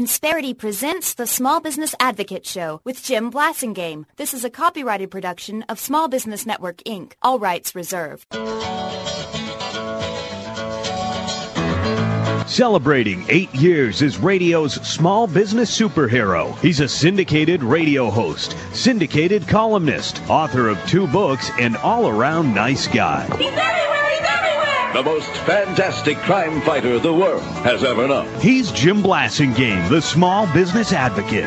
Insperity presents the Small Business Advocate Show with Jim Blasingame. This is a copyrighted production of Small Business Network, Inc. All rights reserved. Celebrating 8 years as radio's small business superhero. He's a syndicated radio host, syndicated columnist, author of 2 books, and all-around nice guy. He's everywhere! He's everywhere! The most fantastic crime fighter the world has ever known. He's Jim Blasingame, the small business advocate.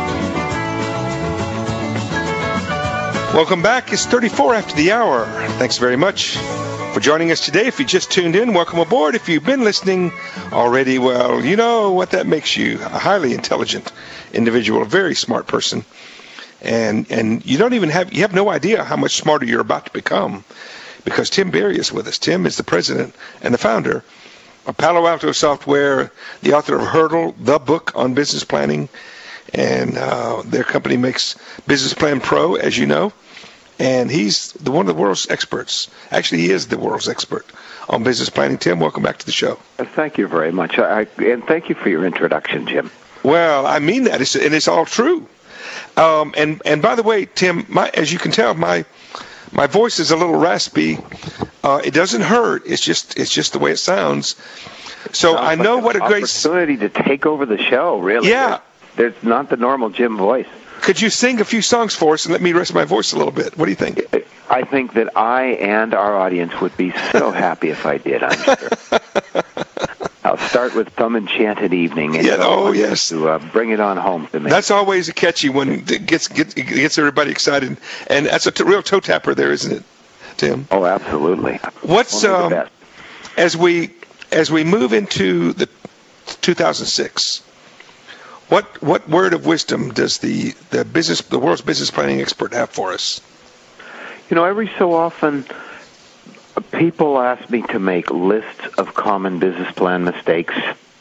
Welcome back. It's 34 after the hour. Thanks very much for joining us today. If you just tuned in, welcome aboard. If you've been listening already, well, you know what that makes you: a highly intelligent individual, a very smart person. And you have no idea how much smarter you're about to become, because Tim Berry is with us. Tim is the president and the founder of Palo Alto Software, the author of Hurdle, the book on business planning, and their company makes Business Plan Pro, as you know. And he's one of the world's experts. Actually, he is the world's expert on business planning. Tim, welcome back to the show. Thank you very much. And thank you for your introduction, Jim. Well, I mean that, and it's all true. And by the way, Tim, as you can tell, my voice is a little raspy. It doesn't hurt. It's just the way it sounds. So I know what a great opportunity to take over the show. Really, yeah. There's not the normal Jim voice. Could you sing a few songs for us and let me rest my voice a little bit? What do you think? I think that I and our audience would be so happy if I did, I'm sure. I'll start with Some Enchanted Evening. And yes. To bring it on home to me. That's always a catchy one. It gets everybody excited. And that's a real toe tapper there, isn't it, Tim? Oh, absolutely. What's as we move into the 2006, What word of wisdom does the world's business planning expert have for us? You know, every so often, people ask me to make lists of common business plan mistakes.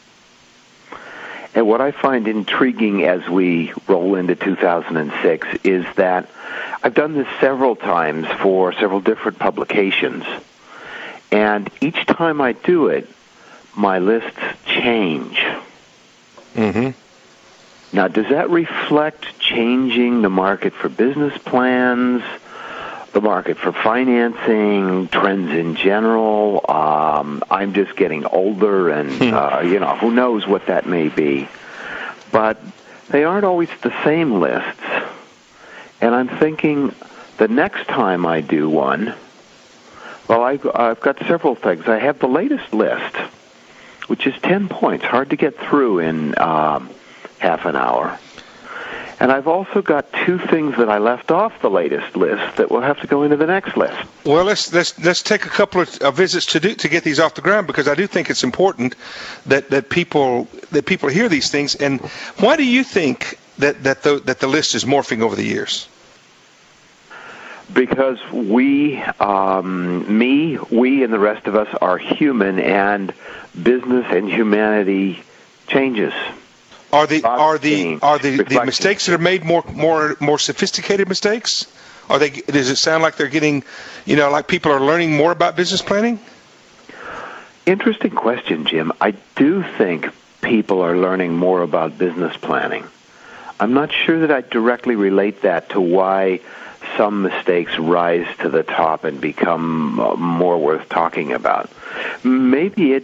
And what I find intriguing as we roll into 2006 is that I've done this several times for several different publications. And each time I do it, my lists change. Mm-hmm. Now, does that reflect changing the market for business plans, the market for financing, trends in general? I'm just getting older, and, who knows what that may be. But they aren't always the same lists. And I'm thinking the next time I do one, well, I've got several things. I have the latest list, which is 10 points, hard to get through in half an hour. And I've also got 2 things that I left off the latest list that will have to go into the next list. Well, let's take a couple of visits to get these off the ground, because I do think it's important that people hear these things. And why do you think that the list is morphing over the years? Because we and the rest of us are human, and business and humanity changes. Are the mistakes that are made more sophisticated mistakes? Does it sound like they're getting, like people are learning more about business planning? Interesting question, Jim. I do think people are learning more about business planning. I'm not sure that I directly relate that to why some mistakes rise to the top and become more worth talking about. Maybe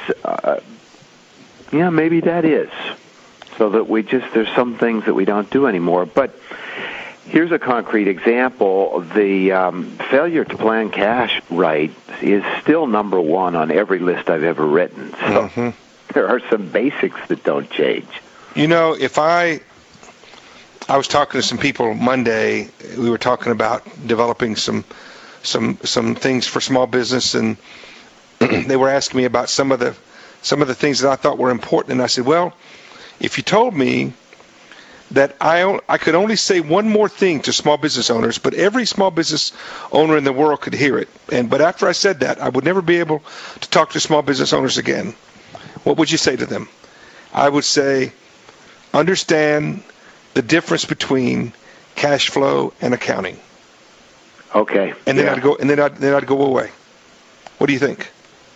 maybe that is. So that there's some things that we don't do anymore. But here's a concrete example. The failure to plan cash right is still number 1 on every list I've ever written. So there are some basics that don't change. If I was talking to some people Monday, we were talking about developing some things for small business, and they were asking me about some of the things that I thought were important, and I said, well, if you told me that I could only say one more thing to small business owners, but every small business owner in the world could hear it, but after I said that, I would never be able to talk to small business owners again, what would you say to them? I would say, understand the difference between cash flow and accounting. Okay. And then I'd go away. What do you think?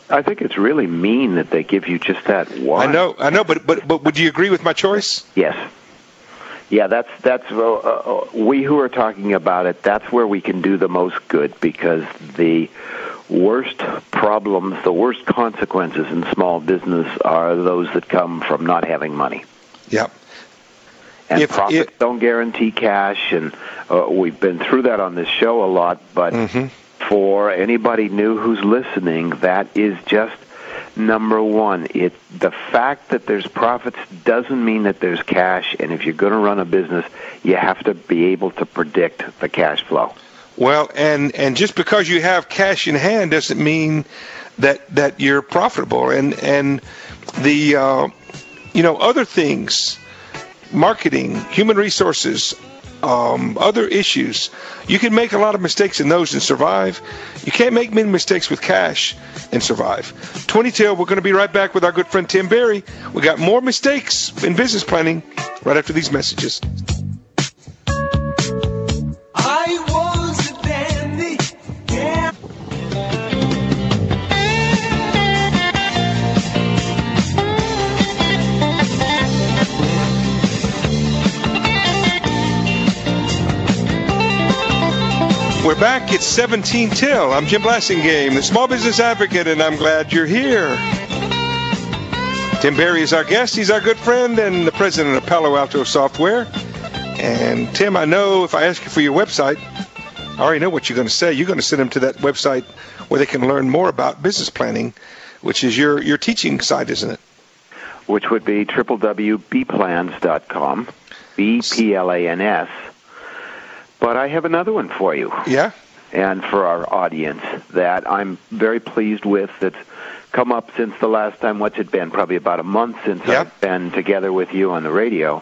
I think it's really mean that they give you just that one. I know, but would you agree with my choice? Yes. Yeah, that's we who are talking about it, that's where we can do the most good, because the worst problems, the worst consequences in small business are those that come from not having money. Yep. And profits don't guarantee cash, and we've been through that on this show a lot, but for anybody new who's listening, that is just number one. The fact that there's profits doesn't mean that there's cash, and if you're going to run a business, you have to be able to predict the cash flow. Well, and just because you have cash in hand doesn't mean that you're profitable. And the other things, marketing, human resources, other issues, you can make a lot of mistakes in those and survive. You can't make many mistakes with cash and survive. 20 till, we're going to be right back with our good friend Tim Berry. We got more mistakes in business planning right after these messages. I was a dandy, yeah. We're back. It's 17 till. I'm Jim Blasingame, the Small Business Advocate, and I'm glad you're here. Tim Berry is our guest. He's our good friend and the president of Palo Alto Software. And Tim, I know if I ask you for your website, I already know what you're going to say. You're going to send them to that website where they can learn more about business planning, which is your teaching site, isn't it? Which would be www.bplans.com, B-P-L-A-N-S. But I have another one for you. Yeah? And for our audience that I'm very pleased with, that's come up since the last time. What's it been? Probably about a month since I've been together with you on the radio.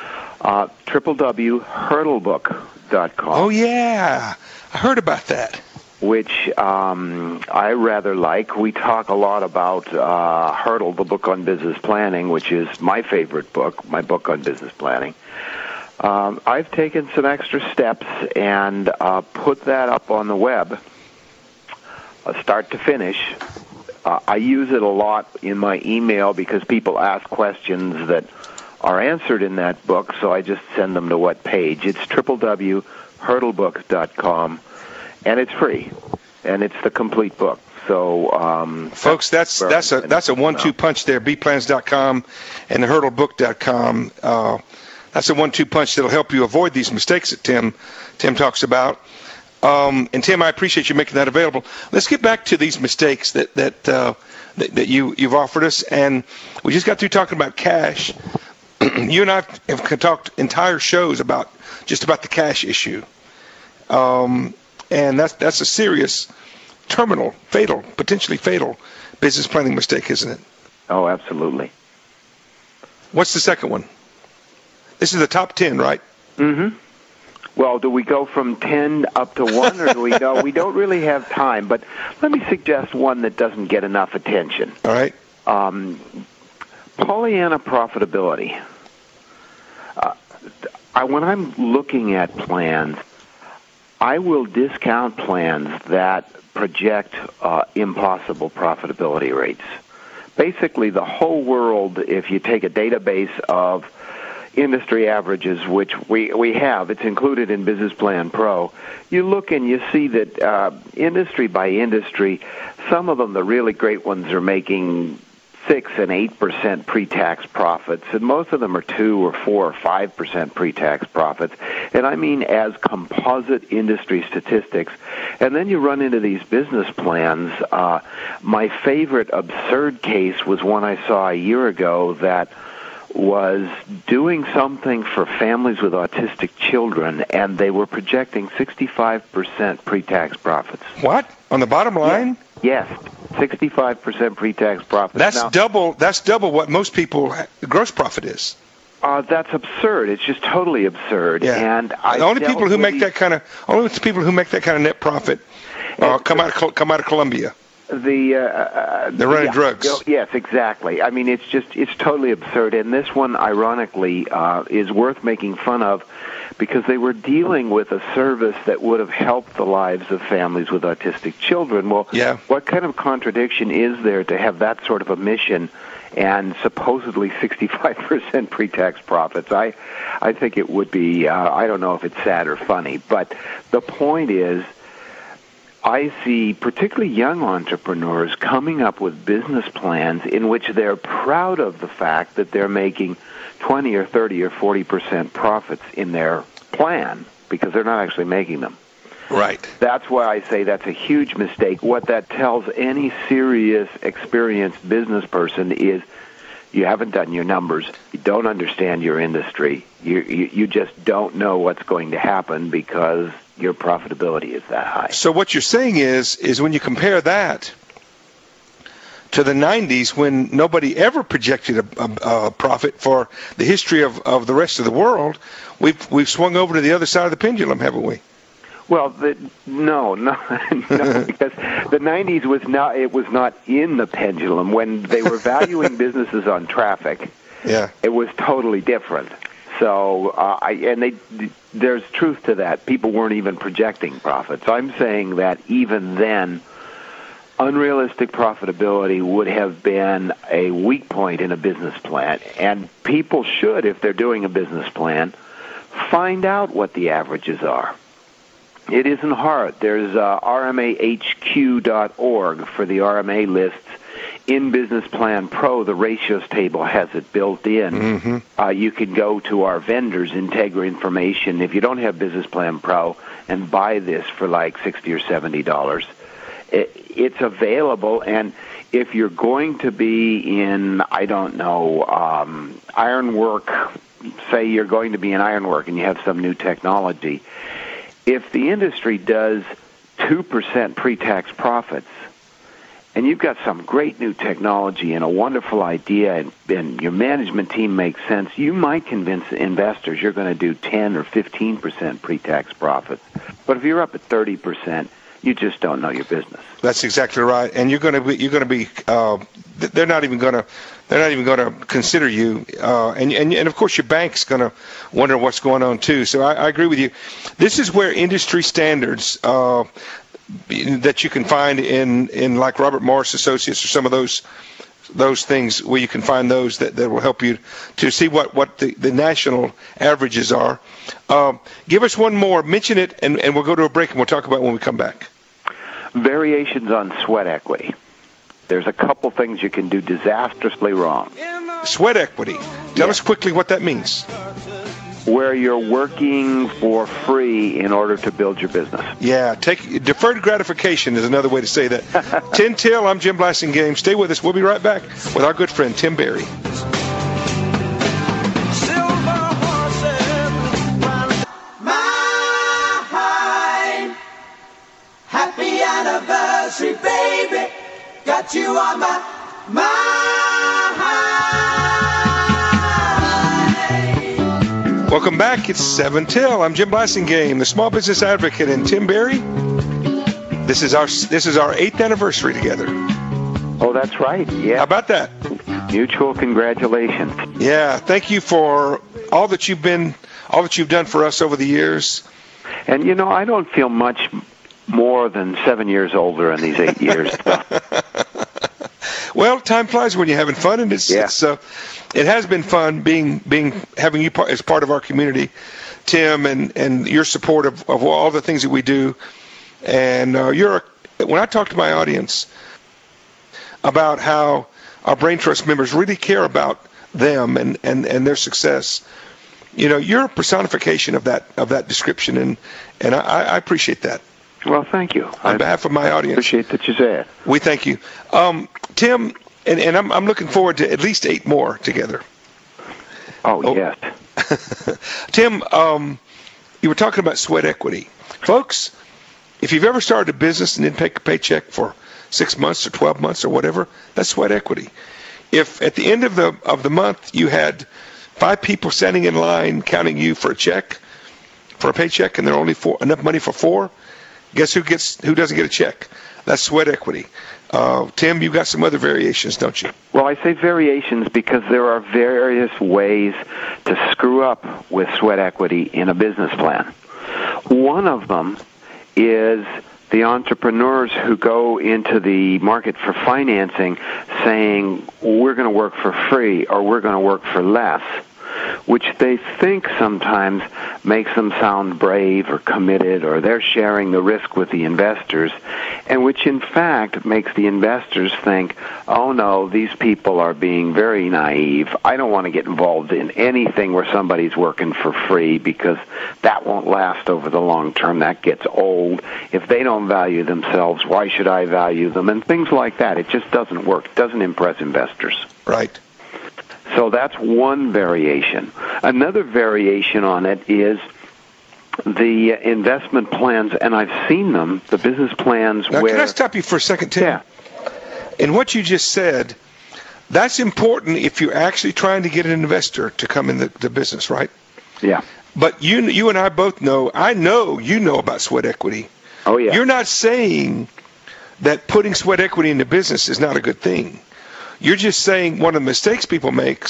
www.hurdlebook.com. Oh, yeah. I heard about that. Which I rather like. We talk a lot about Hurdle, the book on business planning, which is my favorite book, my book on business planning. I've taken some extra steps and put that up on the web, start to finish. I use it a lot in my email because people ask questions that are answered in that book, so I just send them to what page. It's www.hurdlebook.com, and it's free, and it's the complete book. So, folks, that's a 1-2 punch there. bplans.com and hurdlebook.com. That's a 1-2 punch that'll help you avoid these mistakes that Tim talks about. And Tim, I appreciate you making that available. Let's get back to these mistakes that you've offered us. And we just got through talking about cash. You and I have talked entire shows about the cash issue. And that's a serious, terminal, fatal, potentially fatal business planning mistake, isn't it? Oh, absolutely. What's the second one? This is the top 10, right? Mm-hmm. Well, do we go from 10 up to 1, or do we go? We don't really have time, but let me suggest one that doesn't get enough attention. All right. Pollyanna profitability. When I'm looking at plans, I will discount plans that project impossible profitability rates. Basically, the whole world, if you take a database of industry averages, which we have, it's included in Business Plan Pro, you look and you see that industry by industry, some of them, the really great ones, are making 6 and 8% pre-tax profits, and most of them are 2 or 4 or 5% pre-tax profits, and I mean as composite industry statistics. And then you run into these business plans. My favorite absurd case was one I saw a year ago that was doing something for families with autistic children, and they were projecting 65% pre-tax profits. What? On the bottom line? Yes, 65% pre-tax profits. That's double what most people gross profit is. That's absurd. It's just totally absurd. Yeah. And only people who make that kind of net profit come out of Colombia. They're running drugs. Yes, exactly. I mean, it's totally absurd. And this one, ironically, is worth making fun of because they were dealing with a service that would have helped the lives of families with autistic children. Well, what kind of contradiction is there to have that sort of a mission and supposedly 65% pre-tax profits? I think it would be, I don't know if it's sad or funny, but the point is, I see particularly young entrepreneurs coming up with business plans in which they're proud of the fact that they're making 20 or 30 or 40% profits in their plan because they're not actually making them. Right. That's why I say that's a huge mistake. What that tells any serious, experienced business person is you haven't done your numbers, you don't understand your industry, you just don't know what's going to happen because your profitability is that high. So what you're saying is when you compare that to the 90s when nobody ever projected a profit for the history of the rest of the world, we've swung over to the other side of the pendulum, haven't we? Well, no, because the 90s was not in the pendulum. When they were valuing businesses on traffic, it was totally different. So, there's truth to that. People weren't even projecting profits. I'm saying that even then, unrealistic profitability would have been a weak point in a business plan. And people should, if they're doing a business plan, find out what the averages are. It isn't hard. There's RMAHQ.org for the RMA lists. In Business Plan Pro, the ratios table has it built in. Mm-hmm. You can go to our vendors, Integra Information, if you don't have Business Plan Pro, and buy this for like $60 or $70. It's available, and if you're going to be in, I don't know, ironwork, say you're going to be in ironwork and you have some new technology, if the industry does 2% pre-tax profits, and you've got some great new technology and a wonderful idea, and your management team makes sense, you might convince investors you're going to do 10 or 15% pre-tax profits. But if you're up at 30%, you just don't know your business. That's exactly right, and you're going to be. They're not even going to consider you, and of course your bank's going to wonder what's going on too. So I agree with you. This is where industry standards that you can find in like Robert Morris Associates or some of those things where you can find those that will help you to see what the national averages are. Give us one more, mention it, and we'll go to a break and we'll talk about it when we come back. Variations on sweat equity. There's a couple things you can do disastrously wrong. Sweat equity. Tell us quickly what that means. Where you're working for free in order to build your business. Yeah, deferred gratification is another way to say that. 10 Till, I'm Jim Blasingame. Stay with us. We'll be right back with our good friend Tim Berry. Happy anniversary, baby. Got you on my mind. Welcome back. It's 7 Till. I'm Jim Blasingame, the small business advocate, and Tim Berry. This is our 8th anniversary together. Oh, that's right. Yeah. How about that? Mutual congratulations. Yeah. Thank you for all that you've done for us over the years. And I don't feel much more than 7 years older in these 8 years. Well, time flies when you're having fun, and it has been fun having you as part of our community, Tim, and your support of all the things that we do. And when I talk to my audience about how our Brain Trust members really care about them and their success, you're a personification of that description, and I appreciate that. Well, thank you. On behalf of my audience. Appreciate that you say it. We thank you. Tim, and I'm looking forward to at least 8 more together. Oh. Yes. Tim, you were talking about sweat equity. Folks, if you've ever started a business and didn't take a paycheck for 6 months or 12 months or whatever, that's sweat equity. If at the end of the month you had 5 people standing in line counting you for a paycheck, and there are only enough money for 4, Guess who doesn't get a check? That's sweat equity. Tim, you've got some other variations, don't you? Well, I say variations because there are various ways to screw up with sweat equity in a business plan. One of them is the entrepreneurs who go into the market for financing saying, we're going to work for free or we're going to work for less, which they think sometimes makes them sound brave or committed, or they're sharing the risk with the investors, and which in fact makes the investors think, oh no, these people are being very naive. I don't want to get involved in anything where somebody's working for free because that won't last over the long term. That gets old. If they don't value themselves, why should I value them? And things like that. It just doesn't work. It doesn't impress investors. Right. So that's one variation. Another variation on it is the investment plans, and I've seen them, the business plans now, where... Can I stop you for a second, Tim? Yeah. In what you just said, that's important if you're actually trying to get an investor to come in the business, right? Yeah. But you and I both know, I know you know about sweat equity. Oh, yeah. You're not saying that putting sweat equity into business is not a good thing. You're just saying one of the mistakes people make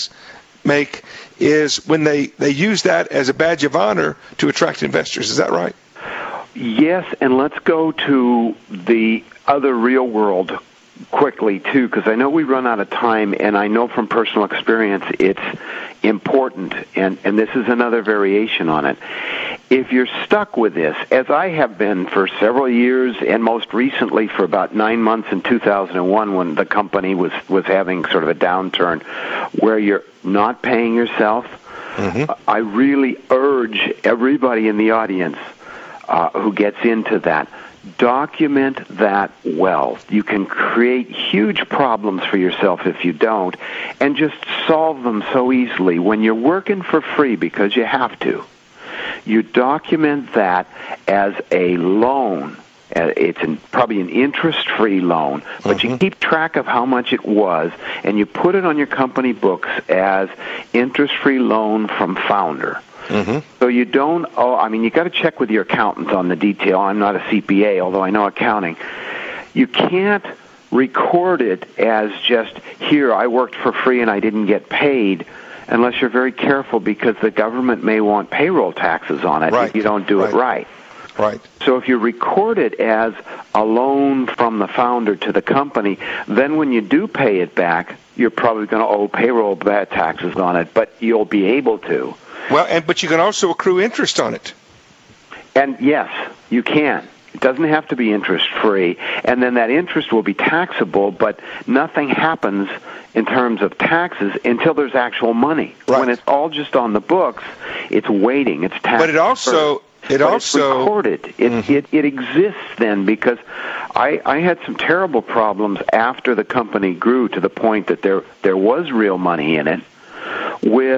is when they use that as a badge of honor to attract investors. Is that right? Yes, and let's go to the other real world quickly, too, because I know we run out of time, and I know from personal experience it's important, and this is another variation on it. If you're stuck with this, as I have been for several years, and most recently for about 9 months in 2001 when the company was having sort of a downturn where you're not paying yourself, I really urge everybody in the audience who gets into that, document that well. You can create huge problems for yourself if you don't, and just solve them so easily. When you're working for free because you have to, you document that as a loan. It's probably an interest-free loan, but you keep track of how much it was, and you put it on your company books as interest-free loan from founder. So you don't you got to check with your accountants on the detail. I'm not a CPA, although I know accounting. You can't record it as just, here, I worked for free and I didn't get paid, unless you're very careful, because the government may want payroll taxes on it if you don't do it right. Right. So if you record it as a loan from the founder to the company, then when you do pay it back, you're probably going to owe payroll taxes on it, but you'll be able to. Well, but you can also accrue interest on it. And yes, you can. It doesn't have to be interest-free, and then that interest will be taxable, but nothing happens in terms of taxes until there's actual money. Right. When it's all just on the books, it's waiting. It's tax. But it's recorded. It exists then, because I had some terrible problems after the company grew to the point that there was real money in it, with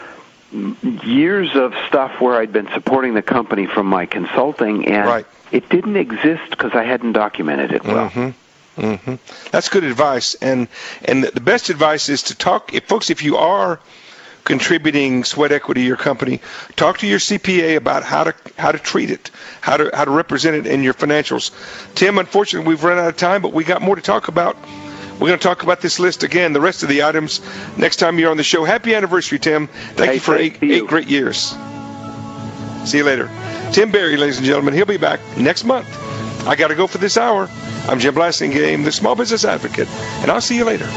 years of stuff where I'd been supporting the company from my consulting, and it didn't exist because I hadn't documented it well. That's good advice, and the best advice is to talk. If you are contributing sweat equity to your company, talk to your CPA about how to treat it, how to represent it in your financials. Tim, unfortunately, we've run out of time, but we got more to talk about. We're going to talk about this list again, the rest of the items, next time you're on the show. Happy anniversary, Tim. Thank you for eight great years. See you later. Tim Berry, ladies and gentlemen. He'll be back next month. I got to go for this hour. I'm Jim Blasingame, the Small Business Advocate, and I'll see you later.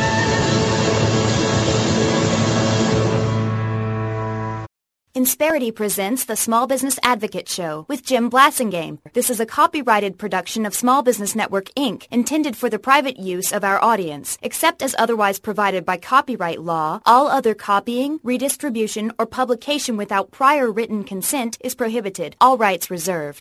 Insperity presents the Small Business Advocate Show with Jim Blasingame. This is a copyrighted production of Small Business Network, Inc., intended for the private use of our audience. Except as otherwise provided by copyright law, all other copying, redistribution, or publication without prior written consent is prohibited. All rights reserved.